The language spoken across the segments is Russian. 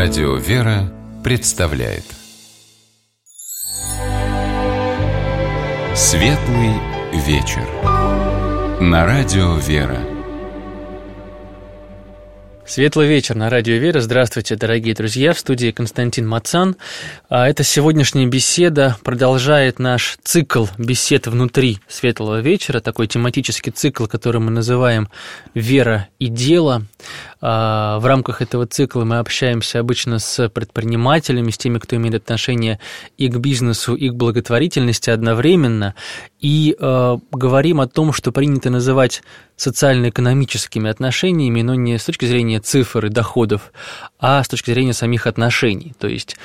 Радио «Вера» представляет Светлый вечер на Радио «Вера». Светлый вечер на Радио «Вера». Здравствуйте, дорогие друзья. В студии Константин Мацан. Эта сегодняшняя беседа продолжает наш цикл бесед внутри Светлого вечера, такой тематический цикл, который мы называем «Вера и дело». В рамках этого цикла мы общаемся обычно с предпринимателями, с теми, кто имеет отношение и к бизнесу, и к благотворительности одновременно, и говорим о том, что принято называть социально-экономическими отношениями, но не с точки зрения цифр и доходов, а с точки зрения самих отношений. То есть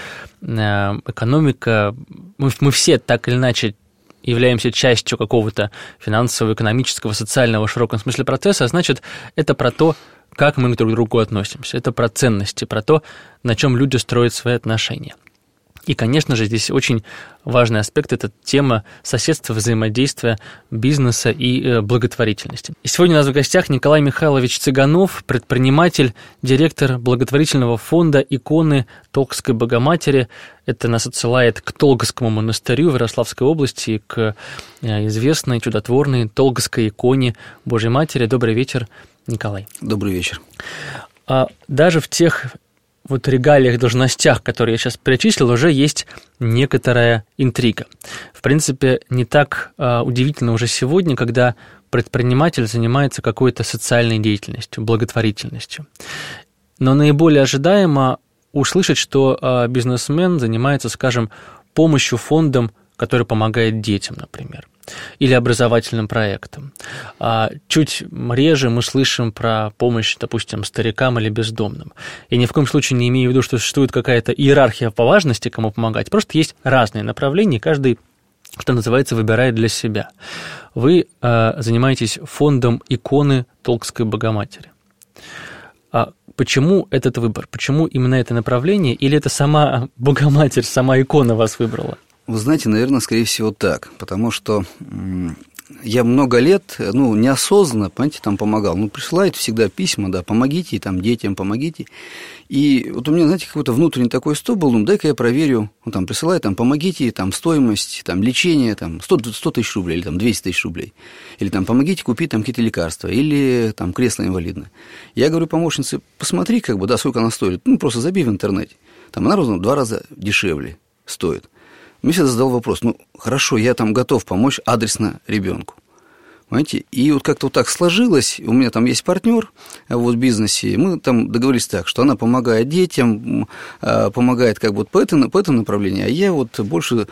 экономика, мы все так или иначе являемся частью какого-то финансового, экономического, социального в широком смысле процесса, а значит, это про то, как мы друг к другу относимся. Это про ценности, про то, на чем люди строят свои отношения. И, конечно же, здесь очень важный аспект – это тема соседства, взаимодействия бизнеса и благотворительности. И сегодня у нас в гостях Николай Михайлович Цыганов, предприниматель, директор благотворительного фонда «Иконы Толгской Богоматери». Это нас отсылает к Толгскому монастырю в Ярославской области, к известной чудотворной Толгской иконе Божьей Матери. Добрый вечер, Николай. Добрый вечер. Даже в тех регалиях, должностях, которые я сейчас перечислил, уже есть некоторая интрига. В принципе, не так удивительно уже сегодня, когда предприниматель занимается какой-то социальной деятельностью, благотворительностью. Но наиболее ожидаемо услышать, что бизнесмен занимается, скажем, помощью фондам, который помогает детям, например, или образовательным проектам. Чуть реже мы слышим про помощь, допустим, старикам или бездомным. Я ни в коем случае не имею в виду, что существует какая-то иерархия по важности, кому помогать. Просто есть разные направления, каждый, что называется, выбирает для себя. Вы занимаетесь фондом «Иконы Толгской Богоматери». Почему этот выбор? Почему именно это направление? Или это сама Богоматерь, сама икона вас выбрала? Вы знаете, наверное, скорее всего так, потому что я много лет, неосознанно, понимаете, там помогал. Присылают всегда письма, да, помогите, там, детям помогите. И вот у меня, знаете, какой-то внутренний такой стоп был, дай-ка я проверю, там, присылают, там, помогите, там, стоимость, там, лечение, там, 100 тысяч рублей, или, там, 200 тысяч рублей. Или, там, помогите купить, там, какие-то лекарства, или, там, кресло инвалидное. Я говорю помощнице, посмотри, сколько она стоит, просто забей в интернете. Там, она ровно в 2 раза дешевле стоит. Мне всегда задал вопрос, хорошо, я там готов помочь адресно ребенку. Понимаете? И вот как-то вот так сложилось, у меня там есть партнер в бизнесе, мы там договорились так, что она помогает детям, помогает как бы по этому направлению, а я вот больше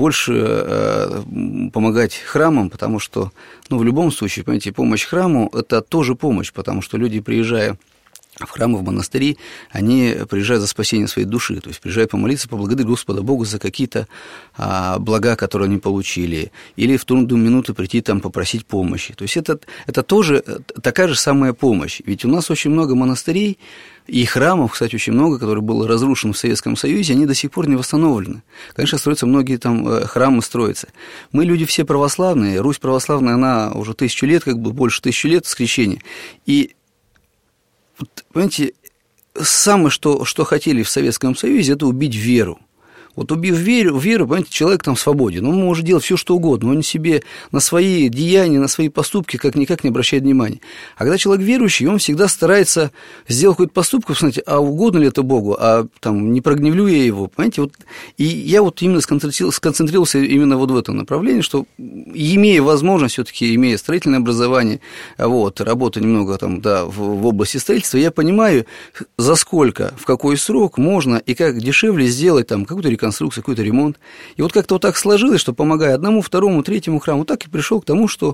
помогать храмам, потому что, в любом случае, понимаете, помощь храму – это тоже помощь, потому что люди, приезжая в храмы, в монастыри, они приезжают за спасение своей души, то есть приезжают помолиться, поблагодарить Господа Бога за какие-то блага, которые они получили, или в трудную минуту прийти там попросить помощи. То есть это тоже такая же самая помощь. Ведь у нас очень много монастырей и храмов, кстати, очень много, которые были разрушены в Советском Союзе, они до сих пор не восстановлены. Конечно, строятся многие там храмы, строятся. Мы люди все православные, Русь православная, она уже 1000 лет, больше 1000 лет с крещения, и понимаете, самое, что хотели в Советском Союзе, это убить веру. Вот убив веру, понимаете, человек там свободен, он может делать все, что угодно, он себе на свои деяния, на свои поступки никак не обращает внимания. А когда человек верующий, он всегда старается сделать какой-то поступок, посмотрите, а угодно ли это Богу, а там не прогневлю я его, понимаете, и я именно сконцентрировался именно в этом направлении, что имея возможность, все-таки имея строительное образование, работа немного там, да, в области строительства, я понимаю, за сколько, в какой срок можно и как дешевле сделать там какую-то реконструкцию, какой-то ремонт. И вот как-то вот так сложилось, что помогая одному, второму, третьему храму, так и пришел к тому, что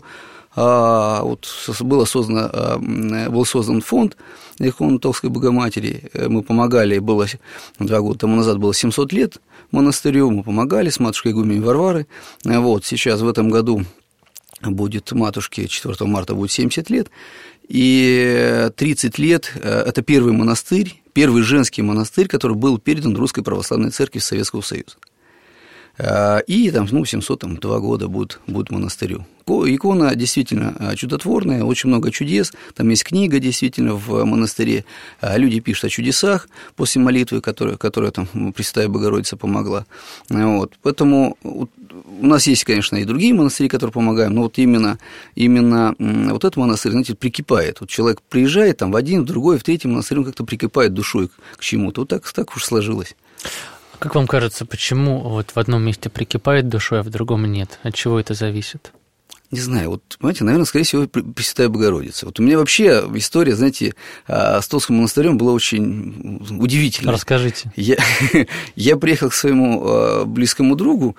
был создан фонд «Иконы Толгской Богоматери». Мы помогали, 2 года тому назад было 700 лет монастырю, мы помогали с матушкой игуменей Варвары. Сейчас в этом году будет матушке, 4 марта будет 70 лет, и 30 лет – это первый монастырь, первый женский монастырь, который был передан Русской Православной Церкви Советского Союза. и там, 702 года будет монастырю. Икона действительно чудотворная, очень много чудес, там есть книга действительно в монастыре, люди пишут о чудесах после молитвы, которая там Пресвятая Богородица помогла. Вот. Поэтому у нас есть, конечно, и другие монастыри, которые помогают, но вот именно вот этот монастырь, знаете, прикипает. Вот человек приезжает там в один, в другой, в третий монастырь, он как-то прикипает душой к чему-то. Вот так уж сложилось. Как вам кажется, почему вот в одном месте прикипает душой, а в другом нет? От чего это зависит? Не знаю, вот, понимаете, наверное, скорее всего, Пресвятая Богородица. Вот у меня вообще история, знаете, с Толстым монастырем была очень удивительная. Расскажите. Я приехал к своему близкому другу,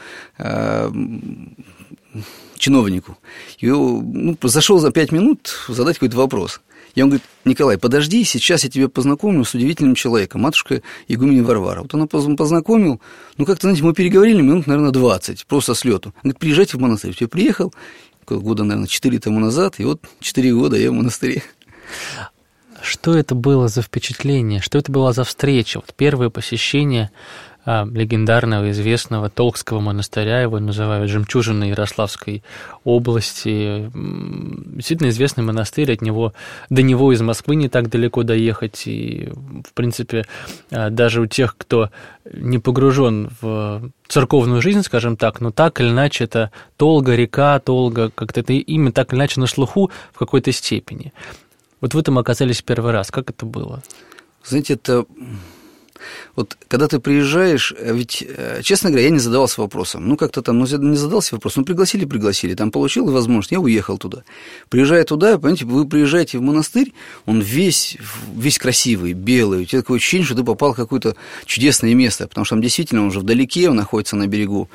чиновнику, и зашел за 5 минут задать какой-то вопрос. И он говорит: Николай, подожди, сейчас я тебя познакомлю с удивительным человеком, матушка игуменя Варвара. Вот она познакомил, как-то, знаете, мы переговорили минут, наверное, 20, просто с лету. Он говорит: приезжайте в монастырь. Я приехал, года, наверное, 4 тому назад, и вот 4 года я в монастыре. Что это было за впечатление? Что это была за встреча? Вот первое посещение легендарного, известного Толкского монастыря, его называют жемчужиной Ярославской области. Действительно известный монастырь, до него из Москвы не так далеко доехать, и, в принципе, даже у тех, кто не погружен в церковную жизнь, скажем так, но так или иначе это Толга, река Толга, как-то это имя так или иначе на слуху в какой-то степени. Вот вы там оказались первый раз. Как это было? Знаете, это... Вот когда ты приезжаешь, ведь, честно говоря, я не задавался вопросом. Как-то там, не задался вопросом, пригласили, там получил возможность, я уехал туда. Приезжая туда, понимаете, вы приезжаете в монастырь, он весь красивый, белый, у тебя такое ощущение, что ты попал в какое-то чудесное место, потому что там действительно он уже вдалеке, он находится на берегу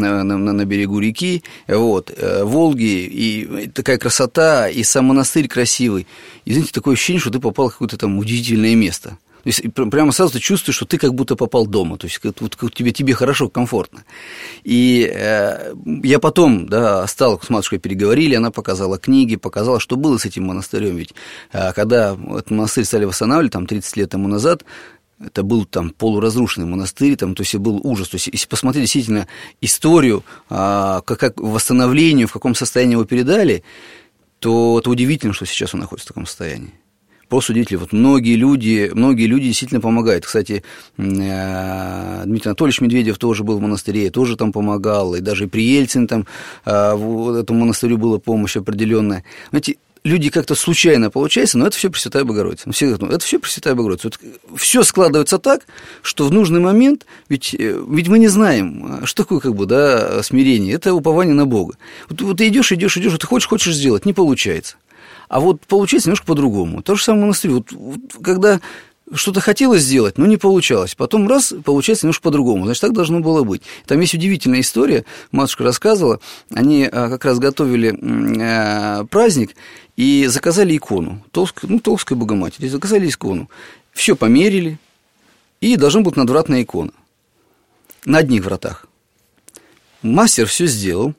реки, Волги, и такая красота, и сам монастырь красивый. И, знаете, такое ощущение, что ты попал в какое-то там удивительное место. То есть прямо сразу ты чувствуешь, что ты как будто попал дома, то есть вот тебе хорошо, комфортно. И я потом, стал с матушкой, переговорили, она показала книги, показала, что было с этим монастырем. Ведь когда этот монастырь стали восстанавливать, 30 лет тому назад, это был там полуразрушенный монастырь, то есть был ужас. То есть если посмотреть действительно историю, как восстановлению, в каком состоянии его передали, то это удивительно, что сейчас он находится в таком состоянии. Просто удивительно. Вот многие люди действительно помогают. Кстати, Дмитрий Анатольевич Медведев тоже был в монастыре, тоже там помогал, и даже при Ельцине там этому монастырю была помощь определенная. Знаете, люди как-то случайно получается, но это все Пресвятая Богородица. Все говорят: это все Пресвятая Богородица. Вот все складывается так, что в нужный момент, ведь мы не знаем, что такое смирение, это упование на Бога. Вот ты идешь, ты хочешь сделать, не получается. А вот получается немножко по-другому. То же самое в монастыре. Вот когда что-то хотелось сделать, но не получалось. Потом раз, получается немножко по-другому. Значит, так должно было быть. Там есть удивительная история, матушка рассказывала. Они как раз готовили праздник и заказали икону. Толстской Богоматери. Заказали икону. Все померили, и должна быть надвратная икона. На одних вратах. Мастер все сделал.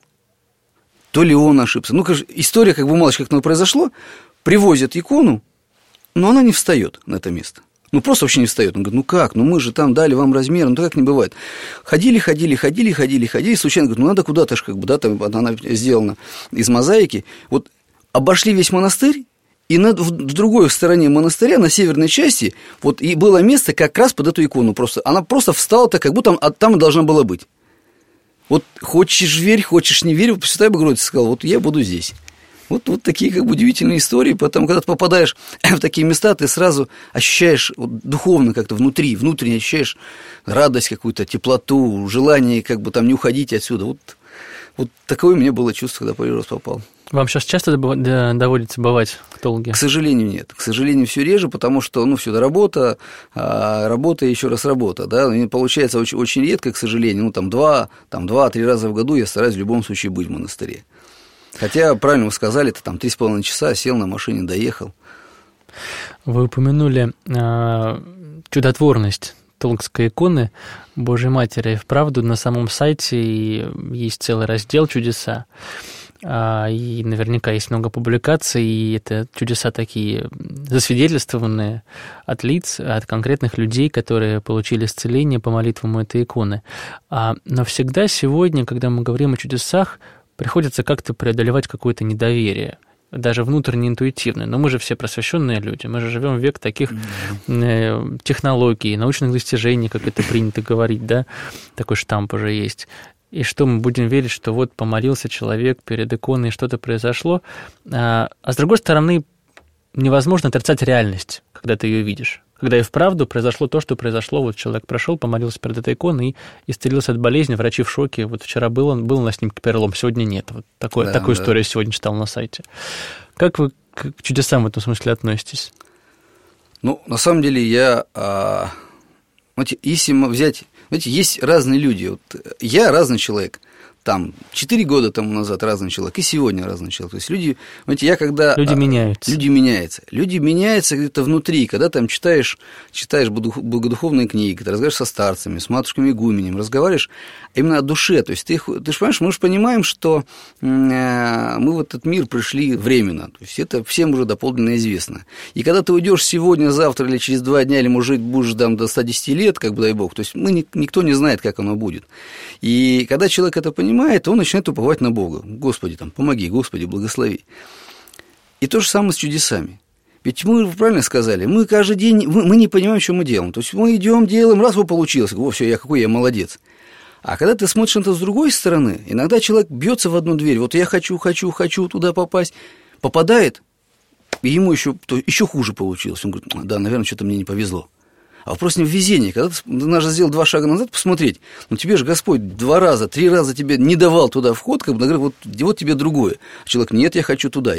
То ли он ошибся. История, мало как оно произошло, привозят икону, но она не встает на это место. Просто вообще не встает. Он говорит: как? Мы же там дали вам размер, так не бывает. Ходили, случайно говорят: надо куда-то ж, там она сделана из мозаики. Вот обошли весь монастырь, и в другой стороне монастыря, на северной части, и было место как раз под эту икону. Она просто встала так, как будто там и должна была быть. Вот хочешь верь, хочешь не верь, Пресвятая Богородица сказала: я буду здесь. Вот такие удивительные истории. Потом, когда ты попадаешь в такие места, ты сразу ощущаешь духовно как-то внутренне ощущаешь радость какую-то, теплоту, желание не уходить отсюда. Вот такое у меня было чувство, когда первый раз попал. Вам сейчас часто доводится бывать в Толге? К сожалению, нет. К сожалению, все реже, потому что, все это работа и еще раз работа, И получается очень, очень редко, к сожалению, 2-3 раза в году я стараюсь в любом случае быть в монастыре. Хотя, правильно вы сказали, это 3,5 часа, сел на машине, доехал. Вы упомянули чудотворность Толгской иконы Божьей Матери. Вправду, на самом сайте есть целый раздел «Чудеса». и наверняка есть много публикаций, и это чудеса такие засвидетельствованные от лиц, от конкретных людей, которые получили исцеление по молитвам этой иконы. Но всегда сегодня, когда мы говорим о чудесах, приходится как-то преодолевать какое-то недоверие, даже внутренне интуитивное. Но мы же все просвещенные люди, мы же живем в век таких технологий, научных достижений, как это принято говорить, да, такой штамп уже есть. И что мы будем верить, что вот помолился человек перед иконой, и что-то произошло. А с другой стороны, невозможно отрицать реальность, когда ты ее видишь. Когда и вправду произошло то, что произошло. Вот человек прошел, помолился перед этой иконой и исцелился от болезни, врачи в шоке. Вот вчера был на снимке перелом, сегодня нет. Вот такую историю сегодня читал на сайте. Как вы к чудесам в этом смысле относитесь? Ну, на самом деле, если взять... Знаете, есть разные люди. Вот я разный человек. Там 4 года тому назад разный человек, и сегодня разный человек. То есть люди, знаете, я когда... Люди меняются. Люди меняются где-то внутри, когда там читаешь богодуховные книги, когда разговариваешь со старцами, с матушками игуменем, разговариваешь именно о душе. То есть ты же понимаешь, мы же понимаем, что мы в этот мир пришли временно. То есть это всем уже доподлинно известно. И когда ты уйдешь сегодня, завтра или через 2 дня, или, может, будешь там до 110 лет, как бы дай бог, то есть никто не знает, как оно будет. И когда человек это понимает, он начинает уповать на Бога. Господи, там, помоги, Господи, благослови. И то же самое с чудесами. Ведь мы правильно сказали, мы каждый день, мы не понимаем, что мы делаем. То есть мы идем, делаем, раз, получилось, все, какой я молодец. А когда ты смотришь на это с другой стороны, иногда человек бьется в одну дверь, вот я хочу туда попасть, попадает, и ему еще хуже получилось. Он говорит, да, наверное, что-то мне не повезло. А вопрос не в везении. Когда ты надо сделать 2 шага назад, посмотреть, тебе же Господь 2 раза, 3 раза тебе не давал туда вход, как бы говорит, вот тебе другое. А человек, нет, я хочу туда.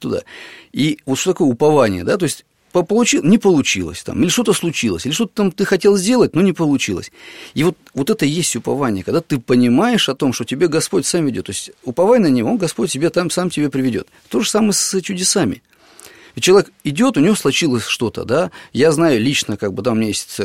И вот что такое упование, да, то есть не получилось там, или что-то случилось, или что-то там ты хотел сделать, но не получилось. И вот это и есть упование, когда ты понимаешь о том, что тебе Господь сам ведет. То есть уповай на Него, Господь тебя там сам тебе приведет. То же самое с чудесами. И человек идет, у него случилось что-то, да, я знаю лично, как бы, да, у меня есть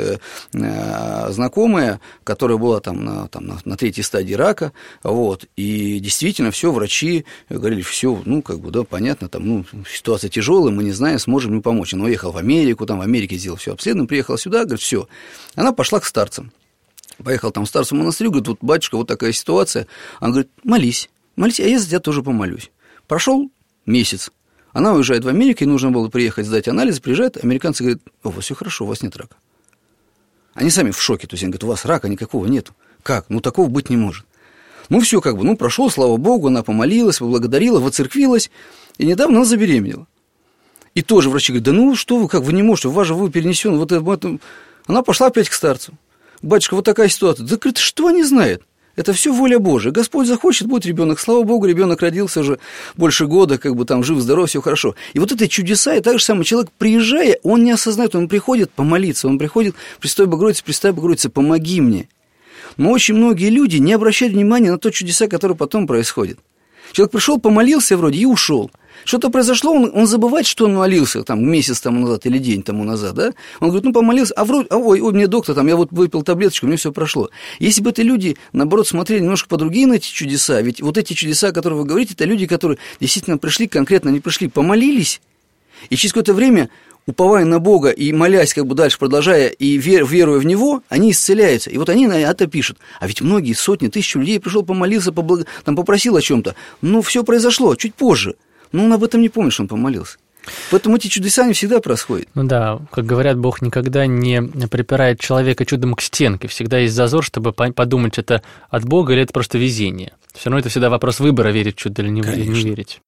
знакомая, которая была там на 3-й стадии рака, вот, и действительно все, врачи говорили, все, как бы, да, понятно, там, ситуация тяжелая, мы не знаем, сможем ли помочь. Она уехала в Америку, там в Америке сделал все обследование, приехала сюда, говорит, все, она пошла к старцам, поехала там в старцу монастырь, говорит, вот, батюшка, вот такая ситуация, она говорит, молись, а я за тебя тоже помолюсь. Прошел месяц. Она уезжает в Америку, ей нужно было приехать сдать анализы, приезжает, американцы говорят, у вас все хорошо, у вас нет рака. Они сами в шоке, то есть они говорят, у вас рака никакого нету. Как? Такого быть не может. Все как бы, прошел, слава Богу, она помолилась, поблагодарила, воцерквилась, и недавно она забеременела. И тоже врачи говорят, что вы, как вы не можете, у вас же вы перенесен, вот это. Она пошла опять к старцу. Батюшка, вот такая ситуация. Да, говорит, что они знают? Это все воля Божия. Господь захочет, будет ребенок. Слава Богу, ребенок родился уже больше года, как бы там жив, здоров, все хорошо. И вот это чудеса, и так же самое человек, приезжая, он не осознает, он приходит помолиться, он приходит, Престой Богородице, помоги мне. Но очень многие люди не обращают внимания на то чудеса, которые потом происходят. Человек пришел, помолился вроде и ушел. Что-то произошло, он забывает, что он молился там месяц тому назад или день тому назад, да? Он говорит, помолился, ой, мне доктор, там, я вот выпил таблеточку, мне все прошло. Если бы это люди, наоборот, смотрели немножко по-другие на эти чудеса, ведь вот эти чудеса, о которых вы говорите, это люди, которые действительно пришли, конкретно не пришли, помолились, и через какое-то время, уповая на Бога и молясь, как бы дальше продолжая, и веруя в Него, они исцеляются. И вот они на это пишут. А ведь многие, сотни, тысячи людей пришел, помолился, попросил о чем-то, все произошло чуть позже. Он об этом не помнит, что он помолился. Поэтому эти чудеса не всегда происходят. Да, как говорят, Бог никогда не припирает человека чудом к стенке. Всегда есть зазор, чтобы подумать, это от Бога или это просто везение. Все равно это всегда вопрос выбора, верить в чудо или не верить.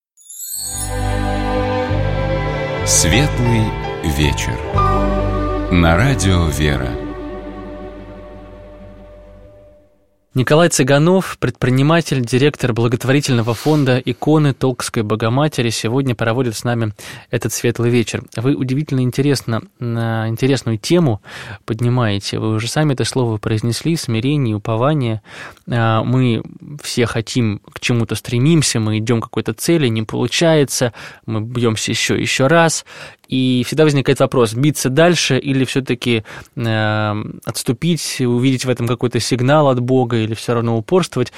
Светлый вечер. На радио «Вера». Николай Цыганов, предприниматель, директор благотворительного фонда «Иконы Толкской Богоматери», сегодня проводит с нами этот светлый вечер. Вы удивительно интересную тему поднимаете. Вы уже сами это слово произнесли, смирение, упование. Мы все хотим, к чему-то стремимся, мы идем к какой-то цели, не получается, мы бьемся еще раз. И всегда возникает вопрос, биться дальше или все-таки отступить, увидеть в этом какой-то сигнал от Бога или все равно упорствовать.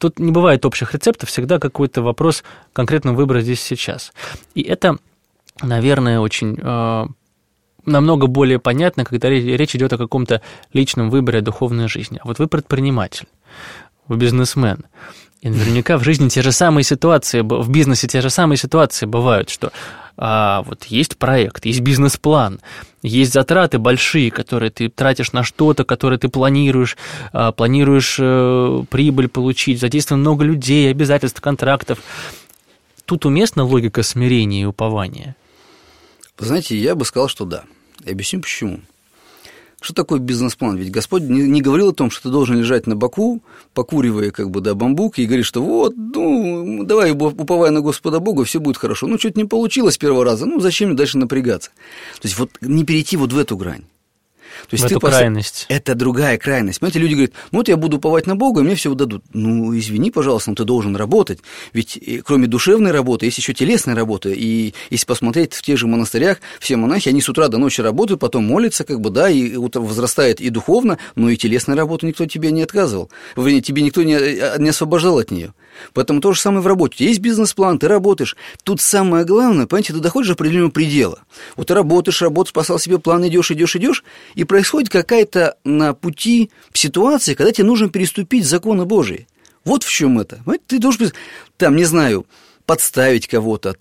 тут не бывает общих рецептов, всегда какой-то вопрос конкретного выбора здесь сейчас. И это, наверное, очень намного более понятно, когда речь идет о каком-то личном выборе о духовной жизни. А вот вы предприниматель, вы бизнесмен, и наверняка в жизни те же самые ситуации, в бизнесе те же самые ситуации бывают, что вот есть проект, есть бизнес-план, есть затраты большие, которые ты тратишь на что-то, которые ты планируешь прибыль получить, задействовано много людей, обязательств, контрактов. Тут уместна логика смирения и упования? Вы знаете, я бы сказал, что да. И объясню почему. Что такое бизнес-план? Ведь Господь не говорил о том, что ты должен лежать на боку, покуривая бамбук, и говорить, что вот, давай, уповая на Господа Бога, все будет хорошо. Что-то не получилось с первого раза, зачем мне дальше напрягаться? То есть, не перейти в эту грань. То есть в эту крайность. Это другая крайность. Понимаете, люди говорят, я буду уповать на Бога, и мне все дадут. Извини, пожалуйста, но ты должен работать. Ведь кроме душевной работы есть еще телесная работа. И если посмотреть в тех же монастырях, все монахи, они с утра до ночи работают, потом молятся, и возрастает и духовно, но и телесная работа никто тебе не отказывал. Тебе никто не освобождал от нее. Поэтому то же самое в работе. Есть бизнес-план, ты работаешь. Тут самое главное, понимаете, ты доходишь до определенного предела. Ты работаешь, поставил себе план, идешь, и происходит какая-то на пути ситуация, когда тебе нужно переступить законы Божии. Вот в чем это. Понимаете, ты должен, подставить кого-то,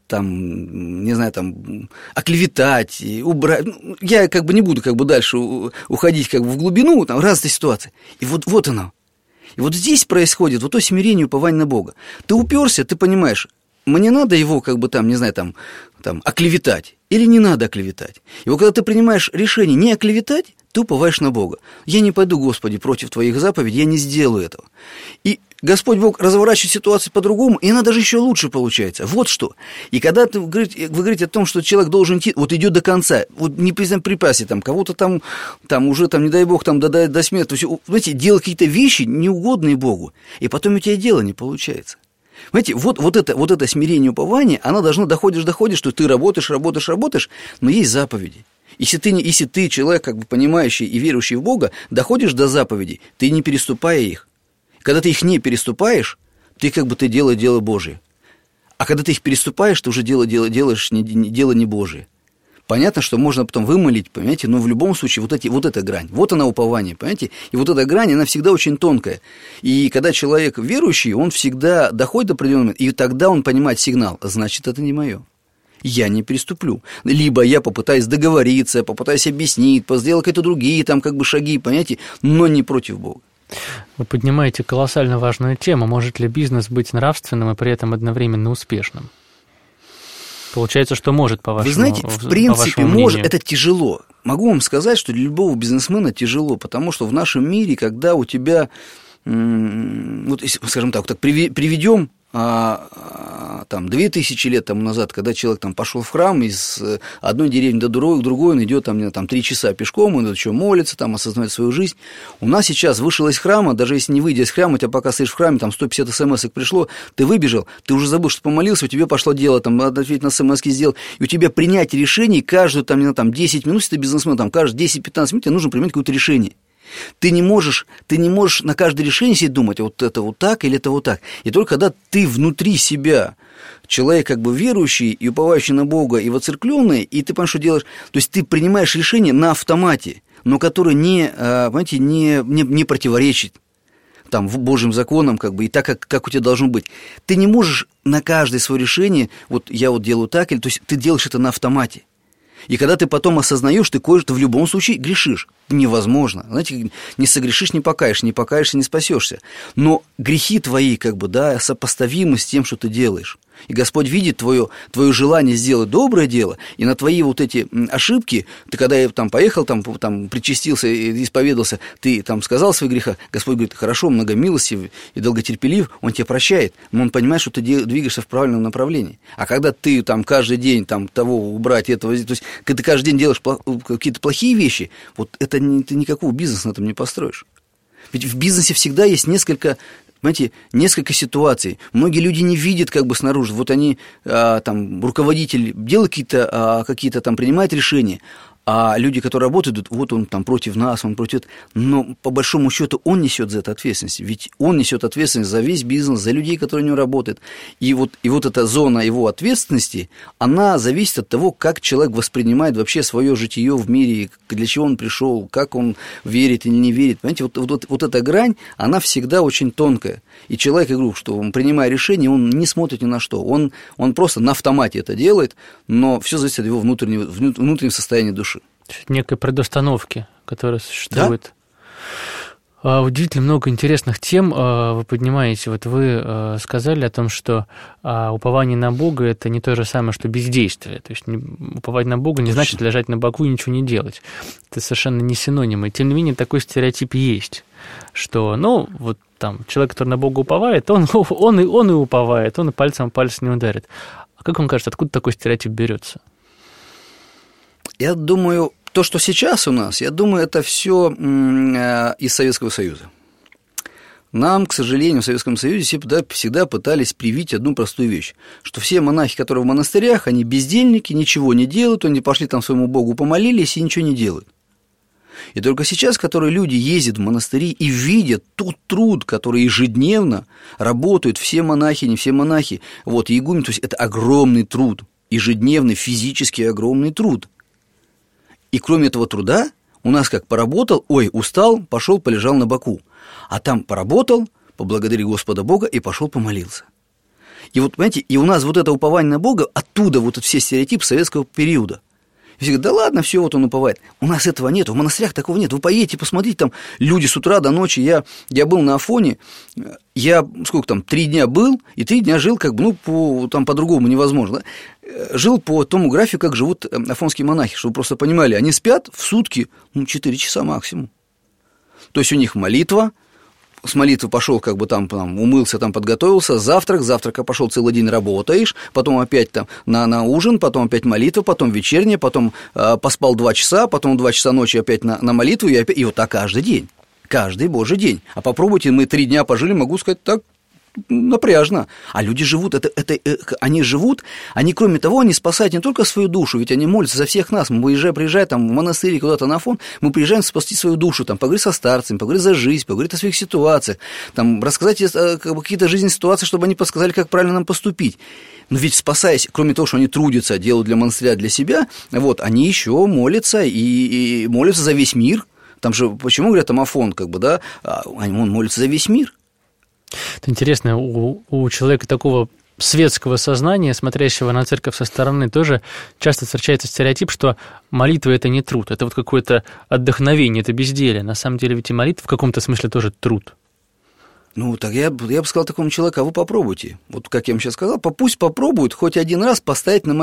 оклеветать, убрать. Я не буду дальше уходить в глубину разной ситуации. И вот оно. И вот здесь происходит то смирение, упование на Бога. Ты уперся, ты понимаешь, мне надо его оклеветать или не надо оклеветать. И когда ты принимаешь решение не оклеветать, ты уповаешь на Бога. Я не пойду, Господи, против Твоих заповедей, я не сделаю этого. И Господь Бог разворачивает ситуацию по-другому, и она даже еще лучше получается. Вот что. И когда вы говорите о том, что человек должен идти, идет до конца, не припаси, кого-то уже, не дай Бог, до смерти. То есть, знаете, делать какие-то вещи неугодные Богу, и потом у тебя дело не получается. Понимаете, вот это смирение, упование, оно доходишь, что ты работаешь, но есть заповеди. Если ты человек, понимающий и верующий в Бога, доходишь до заповедей, ты не переступая их. Когда ты их не переступаешь, ты ты делаешь дело Божие. А когда ты их переступаешь, ты уже делаешь дело не Божие. Понятно, что можно потом вымолить, понимаете, но в любом случае вот эта грань, вот она упование, понимаете, и вот эта грань, она всегда очень тонкая. И когда человек верующий, он всегда доходит до определенного момента, и тогда он понимает сигнал, значит, это не мое. Я не переступлю. Либо я попытаюсь договориться, попытаюсь объяснить, сделать какие-то другие шаги, понимаете, но не против Бога. Вы поднимаете колоссально важную тему. Может ли бизнес быть нравственным и при этом одновременно успешным? Получается, что может, по вашему мнению. Вы знаете, в принципе, может, это тяжело. Могу вам сказать, что для любого бизнесмена тяжело, потому что в нашем мире, когда у тебя, скажем так, приведем 2000 лет тому назад, когда человек пошел в храм из одной деревни до другой, он идет 3 часа пешком, он еще молится, осознает свою жизнь. У нас сейчас вышел из храма, даже если не выйдя из храма, у тебя пока стоишь в храме, 150 смс-ок пришло, ты выбежал, ты уже забыл, что помолился, у тебя пошло дело, ответить на смс-ки сделал, и у тебя принять решение каждую 10 минут, если ты бизнесмен, каждые 10-15 минут тебе нужно принять какое-то решение. Ты не можешь на каждое решение себе думать, вот это вот так или это вот так. И только когда ты внутри себя человек верующий и уповающий на Бога и воцеркленный, и ты понимаешь, что делаешь, то есть ты принимаешь решение на автомате, но которое не противоречит Божьим законам, и так, как у тебя должно быть. Ты не можешь на каждое свое решение, я делаю так, то есть ты делаешь это на автомате. И когда ты потом осознаешь, ты кое-что в любом случае грешишь. Невозможно. Знаете, не согрешишь, не покаешься, не спасешься. Но грехи твои, сопоставимы с тем, что ты делаешь. И Господь видит твое желание сделать доброе дело, и на твои эти ошибки, ты когда поехал, причастился, исповедался, ты сказал свои греха, Господь говорит, хорошо, многомилостив и долготерпелив, Он тебя прощает, но Он понимает, что ты двигаешься в правильном направлении. А когда ты каждый день того убрать, этого, то есть, когда ты каждый день делаешь какие-то плохие вещи, ты никакого бизнеса на этом не построишь. Ведь в бизнесе всегда есть несколько ситуаций. Многие люди не видят снаружи. Они, руководитель делает какие-то принимает решения, А люди, которые работают, вот он там против нас, он против... Но по большому счету он несет за это ответственность. Ведь он несет ответственность за весь бизнес, за людей, которые у него работают. И вот эта зона его ответственности, она зависит от того, как человек воспринимает вообще свое житие в мире, для чего он пришел, как он верит или не верит. Понимаете, вот эта грань, она всегда очень тонкая. И человек, я говорю, что он, принимая решение, он не смотрит ни на что. Он просто на автомате это делает, но все зависит от его внутреннего состояния души. Некой предустановки, которая существует. Да? Удивительно много интересных тем вы поднимаете. Вот вы сказали о том, что упование на Бога – это не то же самое, что бездействие. То есть уповать на Бога не значит лежать на боку и ничего не делать. Это совершенно не синонимы. Тем не менее, такой стереотип есть, что, вот там, человек, который на Бога уповает, он и уповает, он и пальцем о палец не ударит. А как вам кажется, откуда такой стереотип берется? Я думаю, то, что сейчас у нас, я думаю, это все из Советского Союза. Нам, к сожалению, в Советском Союзе всегда пытались привить одну простую вещь, что все монахи, которые в монастырях, они бездельники, ничего не делают, они пошли там своему Богу помолились и ничего не делают. И только сейчас, которые люди ездят в монастыри и видят тот труд, который ежедневно работают все монахи, не все монахи, игумен, то есть это огромный труд, ежедневный физически огромный труд. И кроме этого труда у нас как поработал, устал, пошел, полежал на боку. А там поработал, поблагодарил Господа Бога и пошел помолился. И понимаете, и у нас это упование на Бога, оттуда все стереотипы советского периода. И все говорят, да ладно, все, он уповает. У нас этого нет, в монастырях такого нет. Вы поедете, посмотрите, там люди с утра до ночи. Я был на Афоне, 3 дня был, и 3 дня жил, по-другому невозможно. Да? Жил по тому графику, как живут афонские монахи, чтобы вы просто понимали, они спят в сутки 4 часа максимум. То есть у них молитва, с молитвы пошел, умылся, подготовился, завтрака пошел, целый день работаешь, потом опять на ужин, потом опять молитва, потом вечерняя, потом поспал 2 часа, потом 2 часа ночи опять на молитву, и вот так каждый день, каждый божий день. А попробуйте, мы 3 дня пожили, могу сказать, так напряжно. А люди живут, они живут, они, кроме того, они спасают не только свою душу, ведь они молятся за всех нас. Мы приезжаем в монастырь куда-то на Афон, мы приезжаем спасти свою душу, поговорить со старцами, поговорить за жизнь, поговорить о своих ситуациях, рассказать какие-то жизненные ситуации, чтобы они подсказали, как правильно нам поступить. Но ведь спасаясь, кроме того, что они трудятся, делают для монастыря, для себя, они еще молятся и молятся за весь мир. Там же, почему говорят, Афон, он молится за весь мир. Это интересно, у человека такого светского сознания, смотрящего на церковь со стороны, тоже часто встречается стереотип, что молитва – это не труд, это какое-то отдохновение, это безделие. На самом деле ведь и молитва в каком-то смысле тоже труд. Так я бы сказал такому человеку, а вы попробуйте. Как я вам сейчас сказал, пусть попробует хоть один раз поставить в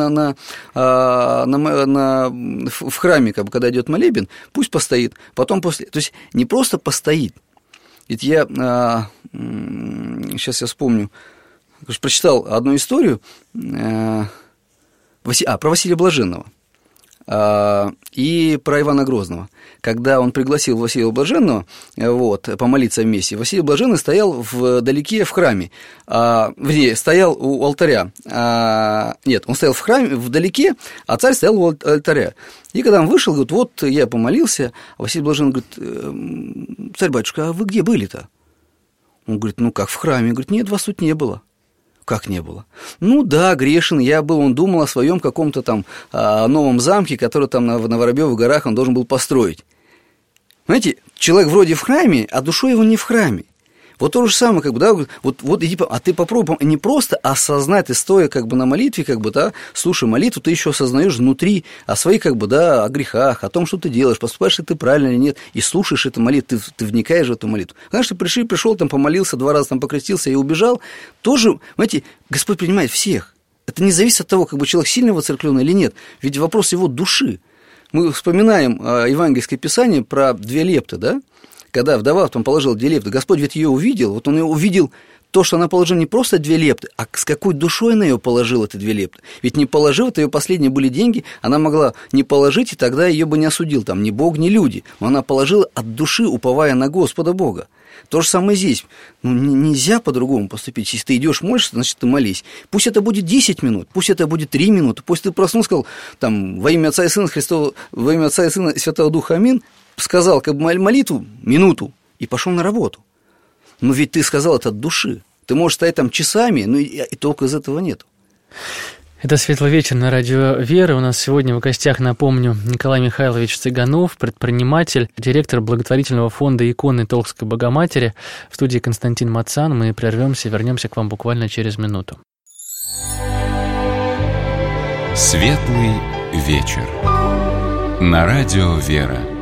храме, когда идет молебен, пусть постоит, потом после... То есть не просто постоит. Ведь сейчас я вспомню, прочитал одну историю про Василия Блаженного и про Ивана Грозного. Когда он пригласил Василия Блаженного помолиться вместе, Василий Блаженный стоял вдалеке в храме, стоял у алтаря. Он стоял в храме вдалеке, а царь стоял у алтаря. И когда он вышел, говорит, я помолился, а Василий Блаженный говорит, царь-батюшка, а вы где были-то? Он говорит, как в храме? Говорит, нет, вас тут не было. Как не было? Да, грешен я был, он думал о своем каком-то новом замке, который на Воробьевых горах он должен был построить. Знаете, человек вроде в храме, а душой его не в храме. То же самое, иди, а ты попробуй не просто осознать, ты стоя на молитве, слушай молитву, ты еще осознаешь внутри о своих, о грехах, о том, что ты делаешь, поступаешь ли ты правильно или нет, и слушаешь эту молитву, ты вникаешь в эту молитву. Знаешь, ты пришел, помолился, 2 раза покрестился и убежал, тоже, знаете, Господь принимает всех. Это не зависит от того, человек сильно воцерквленный или нет, ведь вопрос его души. Мы вспоминаем евангельское писание про 2 лепты, да? Когда вдова положила 2 лепты, Господь ведь ее увидел, он ее увидел то, что она положила не просто 2 лепты, а с какой душой она ее положила, эти 2 лепты. Ведь не положив, это ее последние были деньги, она могла не положить, и тогда ее бы не осудил там ни Бог, ни люди. Но она положила от души, уповая на Господа Бога. То же самое здесь. Нельзя по-другому поступить. Если ты идешь молишься, значит, ты молись. Пусть это будет 10 минут, пусть это будет 3 минуты, пусть ты проснулся, сказал, там, во имя Отца и Сына Христова, во имя Отца и Сына и Святого Духа, аминь, сказал как бы молитву, минуту, и пошел на работу. Но ведь ты сказал это от души. Ты можешь стоять там часами, но и толку из этого нет. Это «Светлый вечер» на радио «Вера». У нас сегодня в гостях, напомню, Николай Михайлович Цыганов, предприниматель, директор благотворительного фонда «Иконы Толкской Богоматери». В студии Константин Мацан. Мы прервемся и вернемся к вам буквально через минуту. «Светлый вечер» на радио «Вера».